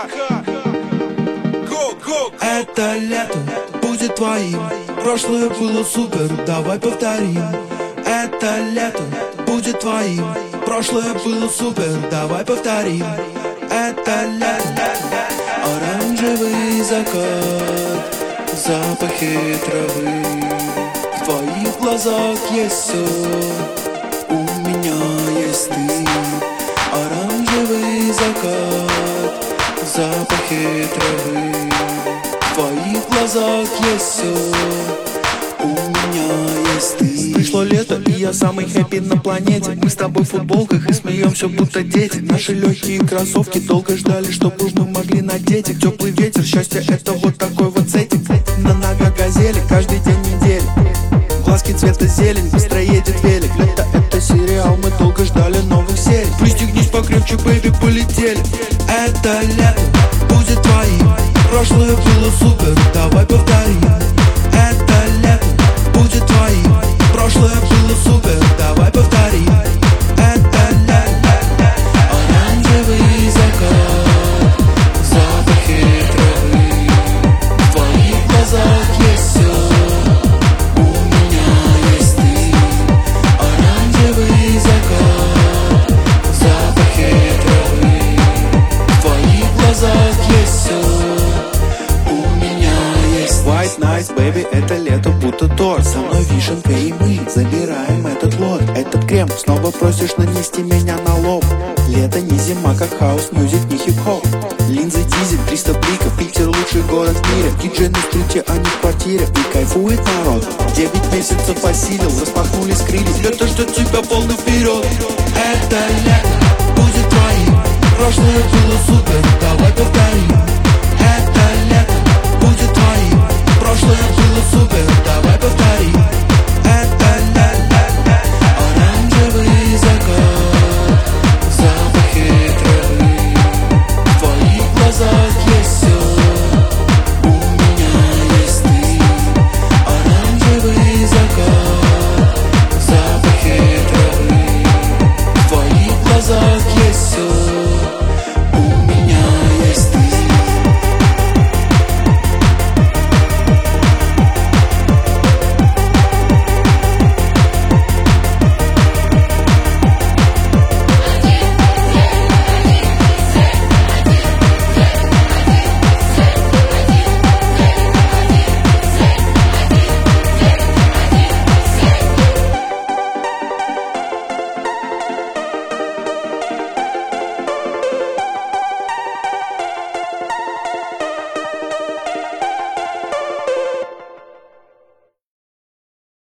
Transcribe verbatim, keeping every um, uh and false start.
Это лето будет твоим, прошлое было супер, давай повторим. Это лето будет твоим, прошлое было супер, давай повторим. Это лето, оранжевый закат, запахи травы. В твоих глазах есть все, у меня есть ты. Оранжевый закат, запахи травы. В твоих глазах есть все, у меня есть ты. Пришло лето, и я самый хэппи на планете. Мы с тобой в футболках и смеемся, будто дети. Наши легкие кроссовки долго ждали, чтобы мы могли надеть их. Теплый ветер, счастье — это вот такой вот сеттинг. На ногах газели, каждый день недели. Глазки цвета зелень, быстро едет велик. Лето — это сериал, мы долго ждали новых серий. Пристегнись покрепче, бэйби, полетели. Это лето будет твоим, прошлое было супер, давай повторим. Это лето будет твоим, прошлое было супер, давай повторим. Это лето, оранжевый закат, запахи травы. В твоих глазах есть все, у меня есть ты. Оранжевый закат, запахи травы. В твоих глазах есть все, у меня есть. White nights, baby, это лето будто торт. Со мной вишенка и мы забираем этот лот. Этот крем снова просишь нанести меня на лоб. Лето не зима, как хаус-мьюзик, не хип-хоп. Линзы, дизель, триста бликов, Питер лучший город в мире. Диджей на стрите, а не в квартире. И кайфует народ. Девять месяцев осилил, распахнулись крылья. Лето ждет тебя полный вперед. Это лето будет твоим, прошлое было супер, давай повторим. Это лето будет твоим, прошлое было супер, давай повторим.